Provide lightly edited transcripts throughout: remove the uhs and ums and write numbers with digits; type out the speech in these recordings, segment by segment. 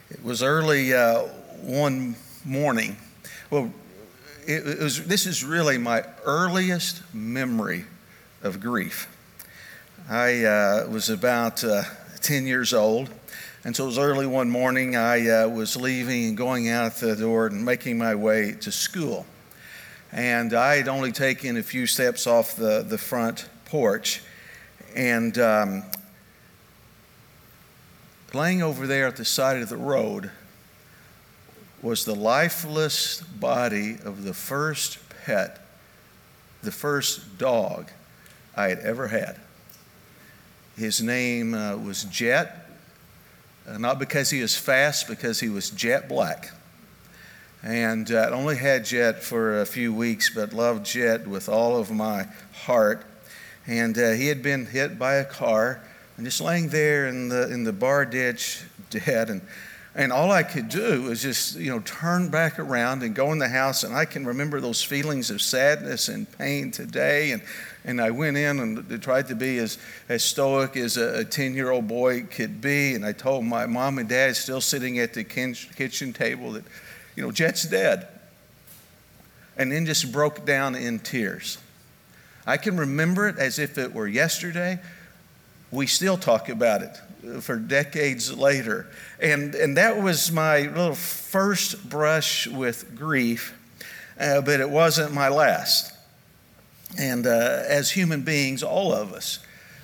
It was early one morning. Well, this is really my earliest memory of grief. I was about 10 years old, and so it was early one morning. I was leaving and going out the door and making my way to school. And I had only taken a few steps off the front porch, and laying over there at the side of the road was the lifeless body of the first pet, the first dog I had ever had. His name was Jet, not because he was fast, because he was jet black. And I only had Jet for a few weeks, but loved Jet with all of my heart. And he had been hit by a car and just laying there in the bar ditch, dead. And all I could do was just, turn back around and go in the house. And I can remember those feelings of sadness and pain today. And I went in and tried to be as stoic as a 10-year-old boy could be. And I told my mom and dad, still sitting at the kitchen table, that, Jet's dead. And then just broke down in tears. I can remember it as if it were yesterday. We still talk about it for decades later. And that was my little first brush with grief, but it wasn't my last. And as human beings, all of us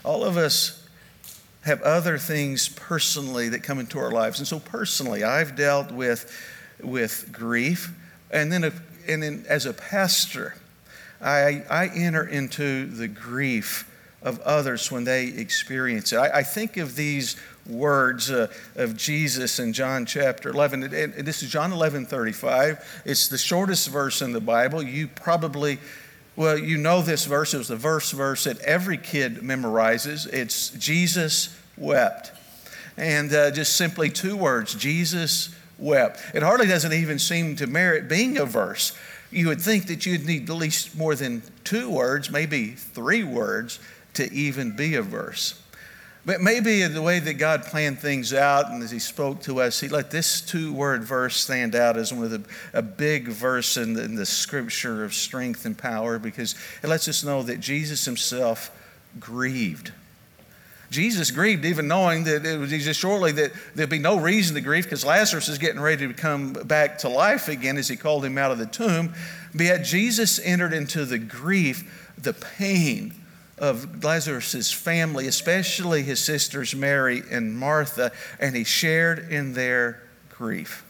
have other things personally that come into our lives. And so personally, I've dealt with grief. And then as a pastor, I enter into the grief of others when they experience it. I think of these words of Jesus in John chapter 11. And this is John 11:35. It's the shortest verse in the Bible. You probably, know this verse. It was the verse that every kid memorizes. It's Jesus wept. And just simply two words, Jesus wept. It hardly doesn't even seem to merit being a verse. You would think that you'd need at least more than two words, maybe three words, to even be a verse. But maybe the way that God planned things out and as he spoke to us, he let this two-word verse stand out as one of a big verse in the scripture of strength and power, because it lets us know that Jesus himself grieved. Jesus grieved, even knowing that it was just shortly that there'd be no reason to grieve because Lazarus is getting ready to come back to life again as he called him out of the tomb. But yet Jesus entered into the grief, the pain of Lazarus' family, especially his sisters Mary and Martha, and he shared in their grief.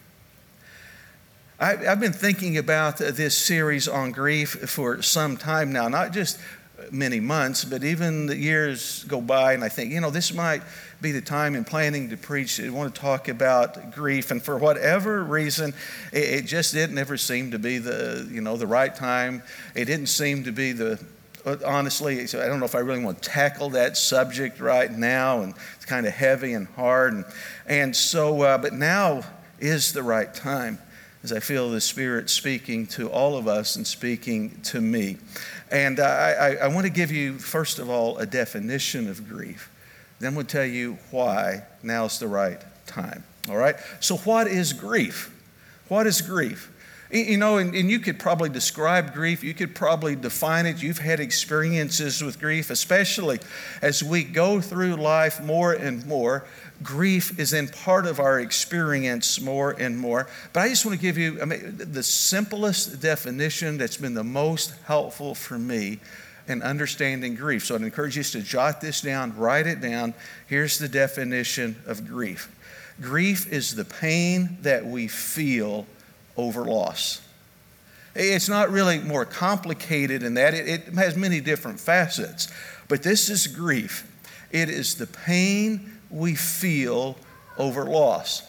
I've been thinking about this series on grief for some time now, not just many months, but even the years go by, and I think, this might be the time in planning to preach. I want to talk about grief, and for whatever reason, it just didn't ever seem to be the right time. It didn't seem to be honestly, I don't know if I really want to tackle that subject right now, and it's kind of heavy and hard, and so, but now is the right time, as I feel the Spirit speaking to all of us and speaking to me. And I want to give you, first of all, a definition of grief. Then we'll tell you why now's the right time. All right? So what is grief? What is grief? And you could probably describe grief. You could probably define it. You've had experiences with grief, especially as we go through life more and more. Grief is in part of our experience more and more. But I just want to give you the simplest definition that's been the most helpful for me in understanding grief. So I'd encourage you to jot this down, write it down. Here's the definition of grief. Grief is the pain that we feel over loss. It's not really more complicated than that. It has many different facets. But this is grief. It is the pain we feel over loss.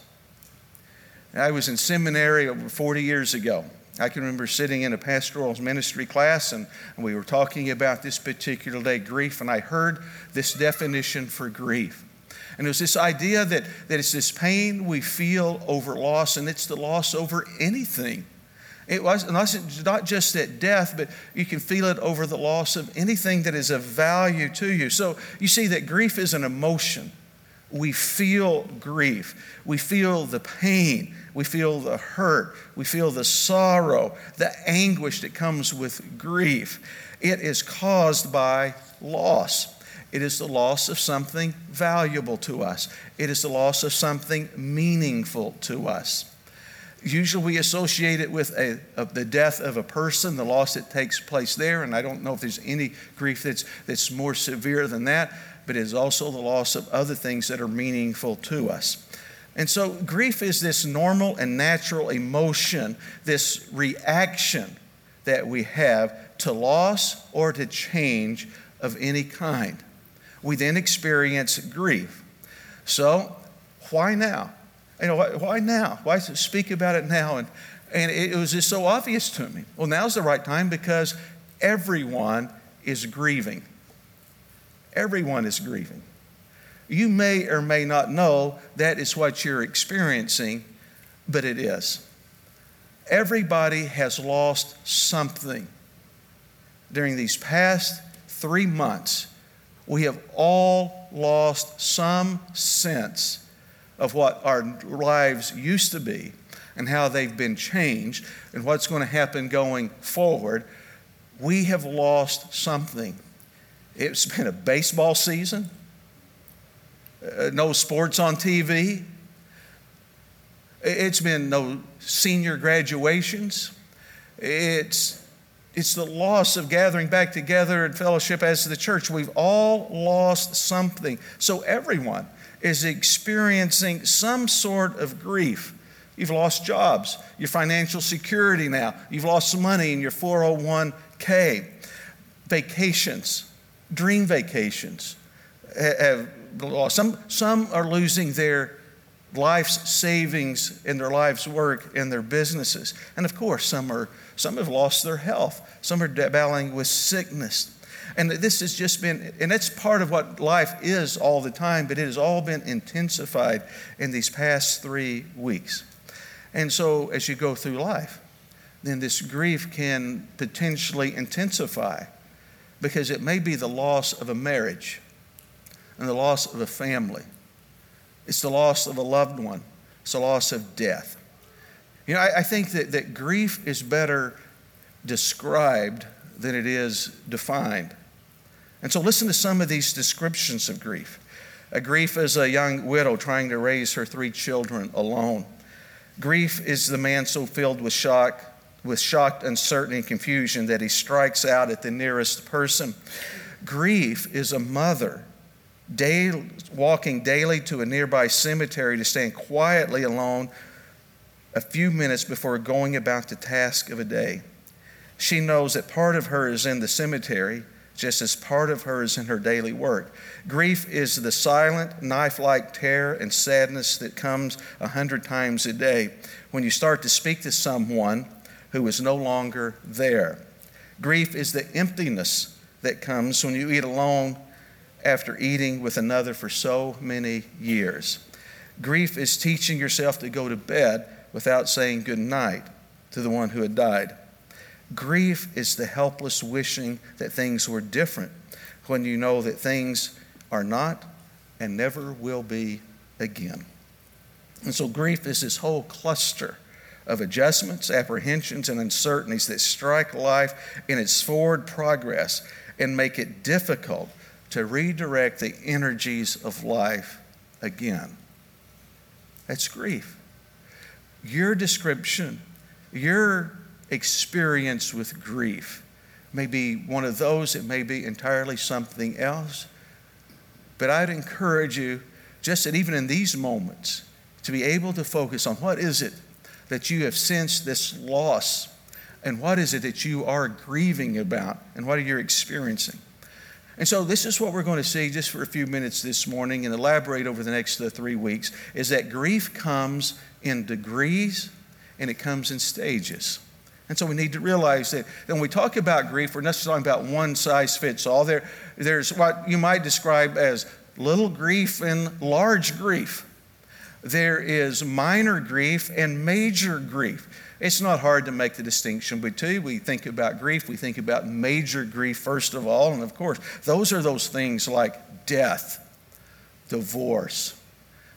I was in seminary over 40 years ago. I can remember sitting in a pastoral ministry class, and we were talking about this particular day, grief, and I heard this definition for grief. And it was this idea that it's this pain we feel over loss, and it's the loss over anything. It was not just at death, but you can feel it over the loss of anything that is of value to you. So you see that grief is an emotion. we feel grief. We feel the pain. We feel the hurt. We feel the sorrow, the anguish that comes with grief. It is caused by loss. It is the loss of something valuable to us. It is the loss of something meaningful to us. Usually we associate it with the death of a person, the loss that takes place there, and I don't know if there's any grief that's more severe than that, but it is also the loss of other things that are meaningful to us. And so grief is this normal and natural emotion, this reaction that we have to loss or to change of any kind. We then experience grief. So why now? Why now? Why speak about it now? And it was just so obvious to me. Well, now's the right time because everyone is grieving. Everyone is grieving. You may or may not know that is what you're experiencing, but it is. Everybody has lost something. During these past 3 months, we have all lost some sense of what our lives used to be and how they've been changed and what's going to happen going forward. We have lost something. It's been a baseball season, no sports on TV. It's been no senior graduations. It's the loss of gathering back together in fellowship as the church. We've all lost something. So everyone is experiencing some sort of grief. You've lost jobs, your financial security now. You've lost some money in your 401k. Vacations, dream vacations have lost. Some are losing their life's savings and their life's work and their businesses. And of course, some have lost their health. Some are battling with sickness. And this has just been, and that's part of what life is all the time, but it has all been intensified in these past 3 weeks. And so as you go through life, then this grief can potentially intensify because it may be the loss of a marriage and the loss of a family. It's the loss of a loved one. It's the loss of death. I think that grief is better described than it is defined. And so listen to some of these descriptions of grief. A grief is a young widow trying to raise her 3 children alone. Grief is the man so filled with shocked uncertainty and confusion that he strikes out at the nearest person. Grief is a mother walking daily to a nearby cemetery to stand quietly alone a few minutes before going about the task of a day. She knows that part of her is in the cemetery, just as part of her is in her daily work. Grief is the silent, knife-like terror and sadness that comes 100 times a day when you start to speak to someone who is no longer there. Grief is the emptiness that comes when you eat alone after eating with another for so many years. Grief is teaching yourself to go to bed without saying good night to the one who had died. Grief is the helpless wishing that things were different when you know that things are not and never will be again. And so grief is this whole cluster of adjustments, apprehensions, and uncertainties that strike life in its forward progress and make it difficult to redirect the energies of life again. That's grief. Your description, your experience with grief may be one of those, it may be entirely something else. But I'd encourage you, just that even in these moments, to be able to focus on what is it that you have sensed this loss, and what is it that you are grieving about, and what are you experiencing. And so this is what we're going to see just for a few minutes this morning and elaborate over the next 3 weeks, is that grief comes in degrees and it comes in stages. And so we need to realize that when we talk about grief, we're not just talking about one size fits all. There's what you might describe as little grief and large grief. There is minor grief and major grief. It's not hard to make the distinction between. We think about grief, we think about major grief first of all. And of course, those are those things like death, divorce,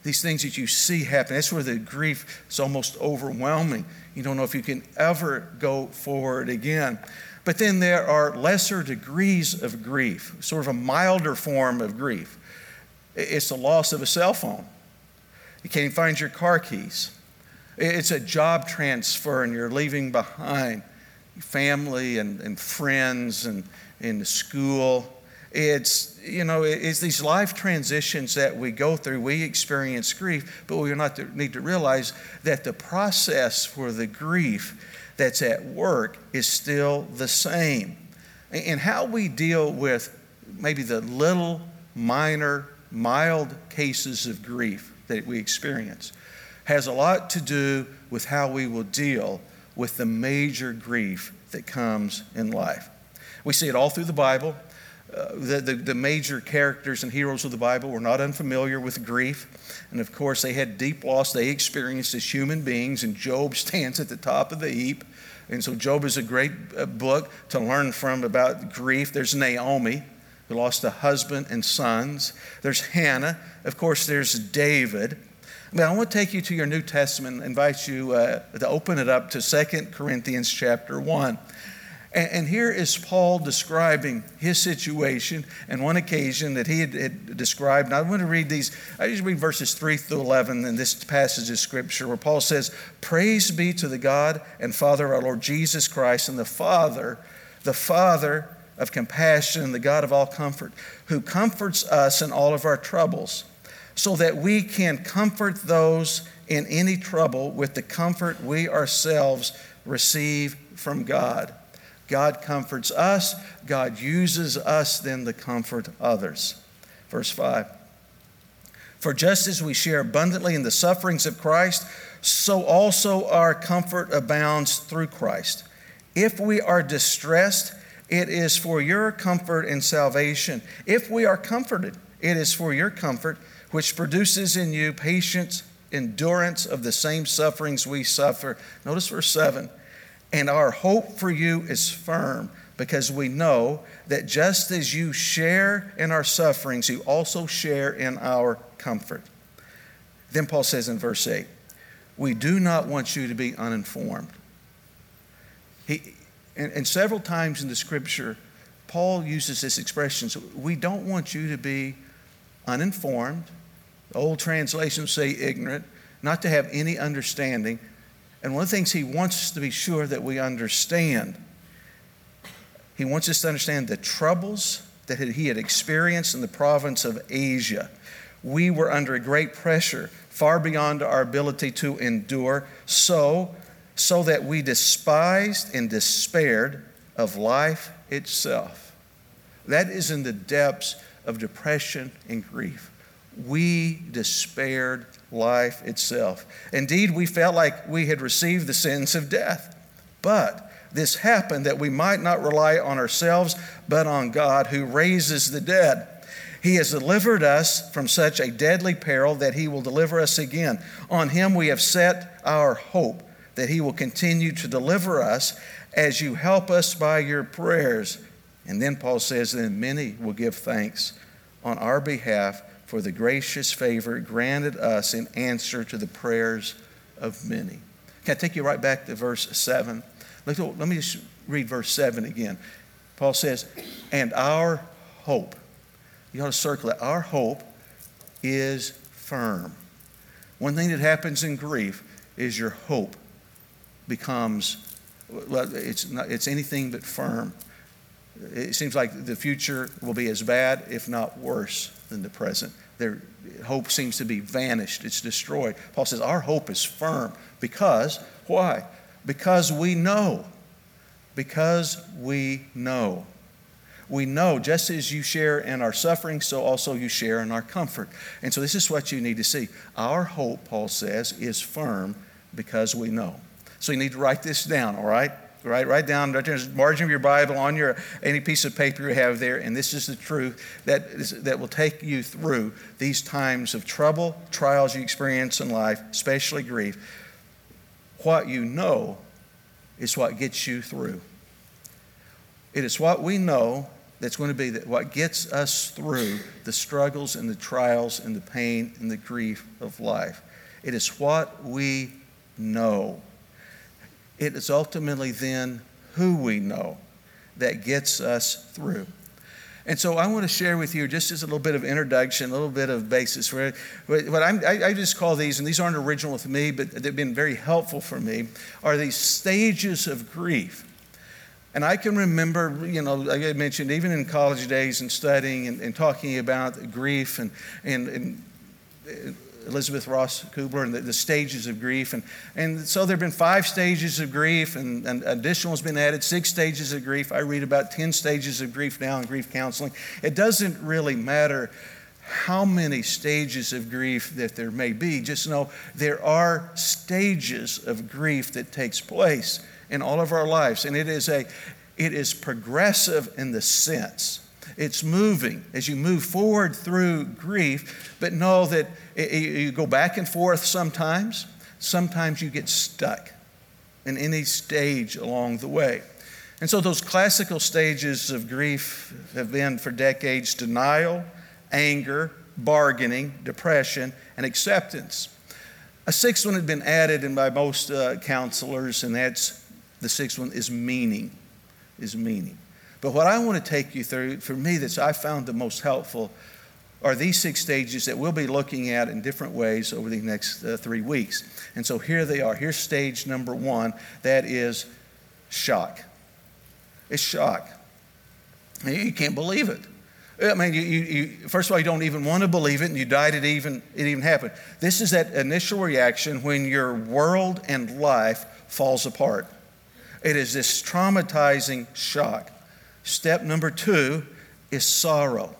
these things that you see happen. That's where the grief is almost overwhelming. You don't know if you can ever go forward again. But then there are lesser degrees of grief, sort of a milder form of grief. It's the loss of a cell phone. You can't even find your car keys. It's a job transfer and you're leaving behind family and friends and in the school. It's these life transitions that we go through. We experience grief, but we need to realize that the process for the grief that's at work is still the same. And how we deal with maybe the little, minor, mild cases of grief that we experience has a lot to do with how we will deal with the major grief that comes in life. We see it all through the Bible. The major characters and heroes of the Bible were not unfamiliar with grief. And of course, they had deep loss they experienced as human beings, and Job stands at the top of the heap. And so Job is a great book to learn from about grief. There's Naomi, who lost a husband and sons. There's Hannah. Of course, there's David. But I want to take you to your New Testament and invite you to open it up to 2 Corinthians chapter 1. And here is Paul describing his situation and one occasion that he had described. And I want to read these. I just read verses 3 through 11 in this passage of Scripture where Paul says, "Praise be to the God and Father of our Lord Jesus Christ, and the Father of compassion and the God of all comfort, who comforts us in all of our troubles, so that we can comfort those in any trouble with the comfort we ourselves receive from God." God comforts us. God uses us then to comfort others. Verse 5. "For just as we share abundantly in the sufferings of Christ, so also our comfort abounds through Christ. If we are distressed, it is for your comfort and salvation. If we are comforted, it is for your comfort, which produces in you patience, endurance of the same sufferings we suffer." Notice verse 7. "And our hope for you is firm, because we know that just as you share in our sufferings, you also share in our comfort." Then Paul says in verse 8, "We do not want you to be uninformed." And several times in the Scripture, Paul uses this expression, so we don't want you to be uninformed. Old translations say ignorant, not to have any understanding. And one of the things he wants us to be sure that we understand, he wants us to understand the troubles that he had experienced in the province of Asia. We were under a great pressure, far beyond our ability to endure, so that we despised and despaired of life itself. That is in the depths of depression and grief. We despaired life itself. Indeed, we felt like we had received the sentence of death. But this happened that we might not rely on ourselves, but on God who raises the dead. He has delivered us from such a deadly peril that he will deliver us again. On him we have set our hope that he will continue to deliver us as you help us by your prayers. And then Paul says, then many will give thanks on our behalf for the gracious favor granted us in answer to the prayers of many. Can I take you right back to verse 7? Let me just read verse 7 again. Paul says, and our hope, you ought to circle it, our hope is firm. One thing that happens in grief is your hope becomes, well, it's anything but firm. It seems like the future will be as bad, if not worse, than the present. Their hope seems to be vanished. It's destroyed. Paul says our hope is firm because, why? Because we know. Because we know. We know just as you share in our suffering, so also you share in our comfort. And so this is what you need to see. Our hope, Paul says, is firm because we know. So you need to write this down, all right? Write down right there in the margin of your Bible on any piece of paper you have there, and this is the truth that will take you through these times of trouble, trials you experience in life, especially grief. What you know is what gets you through. It is what we know that's going to be what gets us through the struggles and the trials and the pain and the grief of life. It is what we know. It is ultimately then who we know that gets us through. And so I want to share with you, just as a little bit of introduction, a little bit of basis for it. What I just call these, and these aren't original with me, but they've been very helpful for me, are these stages of grief. And I can remember, like I mentioned, even in college days and studying and talking about grief and Elizabeth Ross Kubler and the stages of grief. And so there have been 5 stages of grief, and additional has been added, 6 stages of grief. I read about 10 stages of grief now in grief counseling. It doesn't really matter how many stages of grief that there may be. Just know there are stages of grief that takes place in all of our lives. And it is progressive in the sense. It's moving as you move forward through grief, but know that you go back and forth sometimes. Sometimes you get stuck in any stage along the way. And so those classical stages of grief have been for decades: denial, anger, bargaining, depression, and acceptance. A 6th one had been added by most counselors, and that's the 6th one is meaning. But what I want to take you through, for me, that I found the most helpful, are these 6 stages that we'll be looking at in different ways over the next 3 weeks. And so here they are. Here's stage number 1. That is shock. It's shock. You can't believe it. I mean, you first of all, you don't even want to believe it, and you died it even happened. This is that initial reaction when your world and life falls apart. It is this traumatizing shock. Step number 2 is sorrow.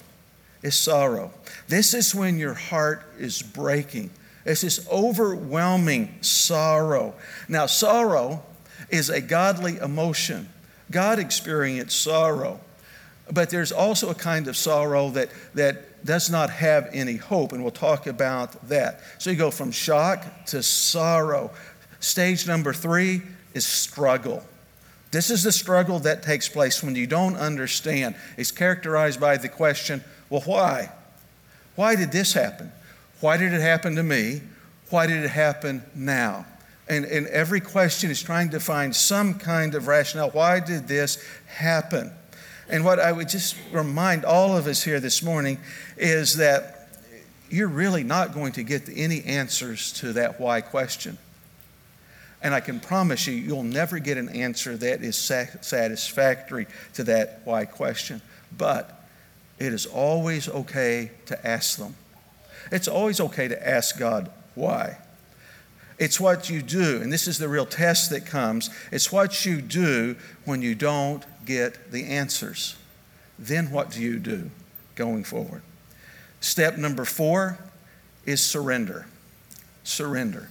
This is when your heart is breaking. It's this overwhelming sorrow. Now, sorrow is a godly emotion. God experienced sorrow. But there's also a kind of sorrow that does not have any hope, and we'll talk about that. So you go from shock to sorrow. Stage number 3 is struggle. This is the struggle that takes place when you don't understand. It's characterized by the question, well, why? Why did this happen? Why did it happen to me? Why did it happen now? And every question is trying to find some kind of rationale. Why did this happen? And what I would just remind all of us here this morning is that you're really not going to get any answers to that why question. And I can promise you'll never get an answer that is satisfactory to that why question. But it is always okay to ask them. It's always okay to ask God why. It's what you do, and this is the real test that comes. It's what you do when you don't get the answers. Then what do you do going forward? Step number 4 is surrender. Surrender.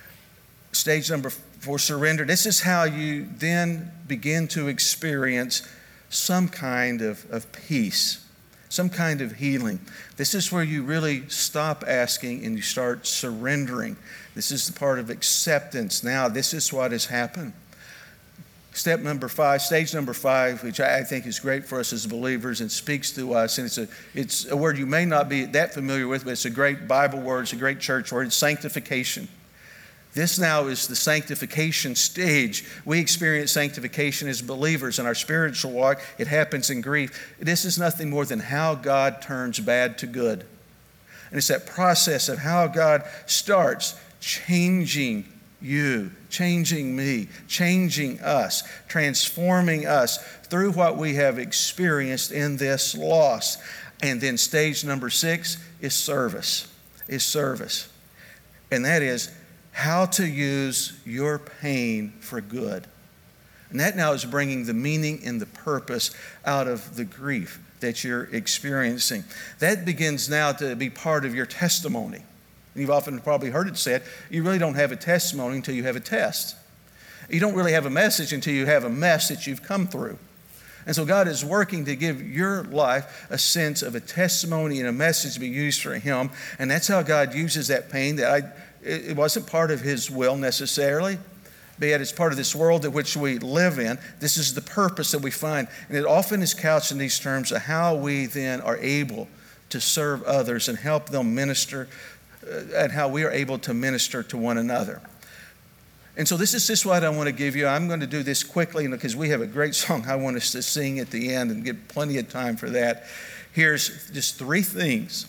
Stage number 4, surrender. This is how you then begin to experience some kind of peace, some kind of healing. This is where you really stop asking and you start surrendering. This is the part of acceptance. Now, this is what has happened. Step number 5, stage number 5, which I think is great for us as believers and speaks to us. And it's a word you may not be that familiar with, but it's a great Bible word. It's a great church word. It's sanctification. This now is the sanctification stage. We experience sanctification as believers in our spiritual walk. It happens in grief. This is nothing more than how God turns bad to good. And it's that process of how God starts changing you, changing me, changing us, transforming us through what we have experienced in this loss. And then stage number 6 is service. And that is how to use your pain for good. And that now is bringing the meaning and the purpose out of the grief that you're experiencing. That begins now to be part of your testimony. You've often probably heard it said, you really don't have a testimony until you have a test. You don't really have a message until you have a mess that you've come through. And so God is working to give your life a sense of a testimony and a message to be used for Him. And that's how God uses that pain. It wasn't part of His will necessarily, but yet it's part of this world in which we live in. This is the purpose that we find. And it often is couched in these terms of how we then are able to serve others and help them minister, and how we are able to minister to one another. And so this is just what I want to give you. I'm going to do this quickly because we have a great song I want us to sing at the end and get plenty of time for that. Here's just three things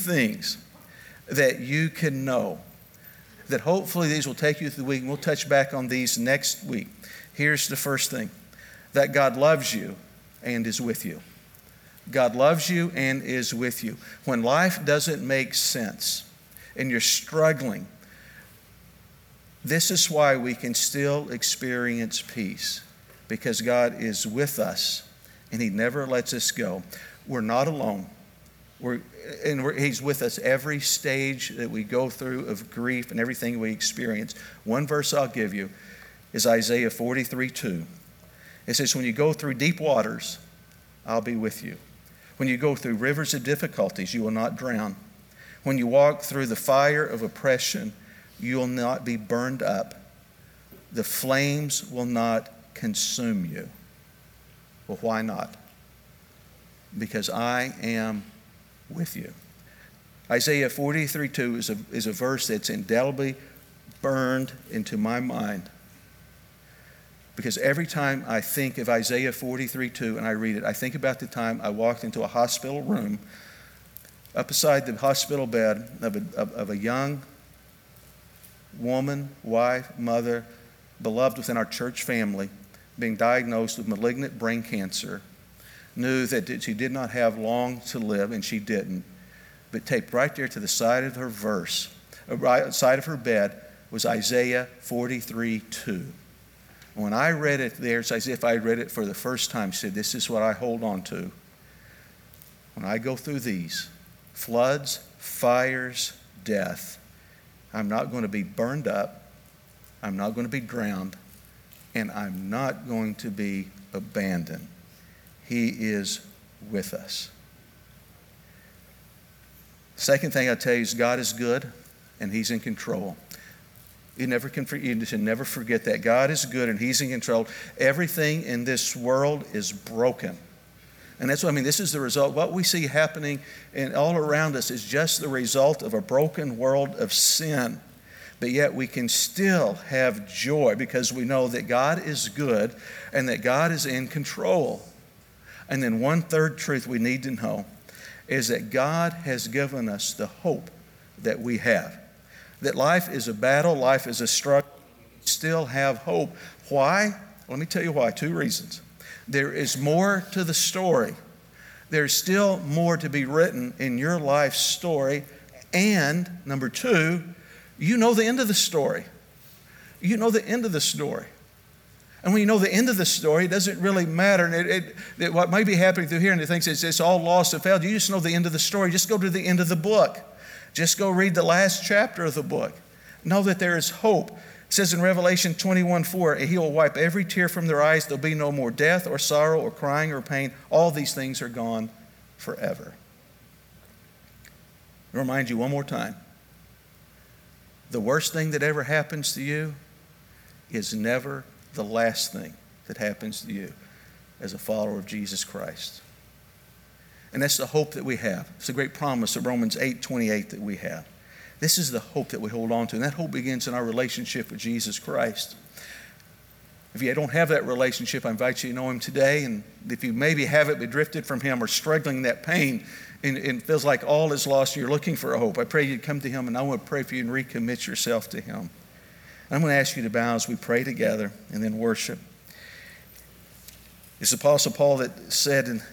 that you can know, that hopefully these will take you through the week, and we'll touch back on these next week. Here's the first thing, that God loves you and is with you. God loves you and is with you. When life doesn't make sense and you're struggling, this is why we can still experience peace, because God is with us and He never lets us go. We're not alone. He's with us every stage that we go through of grief and everything we experience. One verse I'll give you is Isaiah 43:2. It says, when you go through deep waters, I'll be with you. When you go through rivers of difficulties, you will not drown. When you walk through the fire of oppression, you will not be burned up. The flames will not consume you. Well, why not? Because I am with you. Isaiah 43:2 is a verse that's indelibly burned into my mind. Because every time I think of Isaiah 43:2 and I read it, I think about the time I walked into a hospital room up beside the hospital bed of a young woman, wife, mother, beloved within our church family, being diagnosed with malignant brain cancer, knew that she did not have long to live, and she didn't. But taped right there to the side of her side of her bed was Isaiah 43:2. When I read it there, it's as if I read it for the first time. Said, this is what I hold on to. When I go through these floods, fires, death, I'm not going to be burned up, I'm not going to be drowned, and I'm not going to be abandoned. He is with us. Second thing I'll tell you is God is good and He's in control. You should never forget that. God is good and He's in control. Everything in this world is broken. And that's what I mean. This is the result. What we see happening all around us is just the result of a broken world of sin. But yet we can still have joy because we know that God is good and that God is in control. And then one third truth we need to know is that God has given us the hope that we have. That life is a battle, life is a struggle, we still have hope. Why? Let me tell you why. 2 reasons. There is more to the story. There's still more to be written in your life story. And number 2, you know the end of the story. You know the end of the story. And when you know the end of the story, it doesn't really matter. And what may be happening through here, and it thinks it's all lost and failed. You just know the end of the story. Just go to the end of the book. Just go read the last chapter of the book. Know that there is hope. It says in Revelation 21:4, He will wipe every tear from their eyes. There'll be no more death or sorrow or crying or pain. All these things are gone forever. I'll remind you one more time. The worst thing that ever happens to you is never the last thing that happens to you as a follower of Jesus Christ. And that's the hope that we have. It's a great promise of Romans 8:28 that we have. This is the hope that we hold on to, and that hope begins in our relationship with Jesus Christ. If you don't have that relationship, I invite you to know Him today, and if you maybe haven't been drifted from Him or struggling in that pain, and it feels like all is lost, you're looking for a hope, I pray you'd come to Him, and I want to pray for you and recommit yourself to Him. I'm going to ask you to bow as we pray together and then worship. It's the Apostle Paul that said in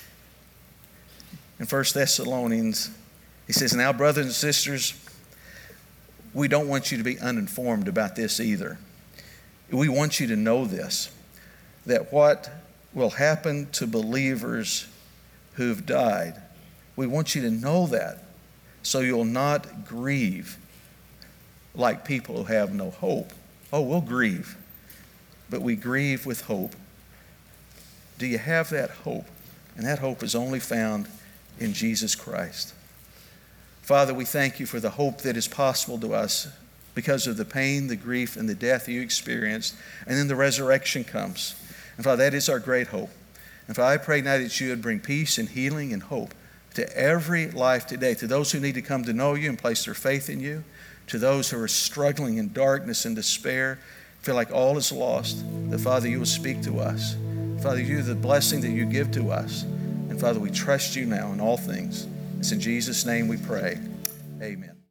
1 Thessalonians, he says, now brothers and sisters, we don't want you to be uninformed about this either. We want you to know this, that what will happen to believers who've died, we want you to know that so you'll not grieve like people who have no hope. Oh, we'll grieve, but we grieve with hope. Do you have that hope? And that hope is only found in Jesus Christ. Father, we thank you for the hope that is possible to us because of the pain, the grief, and the death you experienced. And then the resurrection comes. And Father, that is our great hope. And Father, I pray now that you would bring peace and healing and hope to every life today, to those who need to come to know you and place their faith in you, to those who are struggling in darkness and despair, feel like all is lost, that Father, you will speak to us. Father, you, the blessing that you give to us. And Father, we trust you now in all things. It's in Jesus' name we pray. Amen.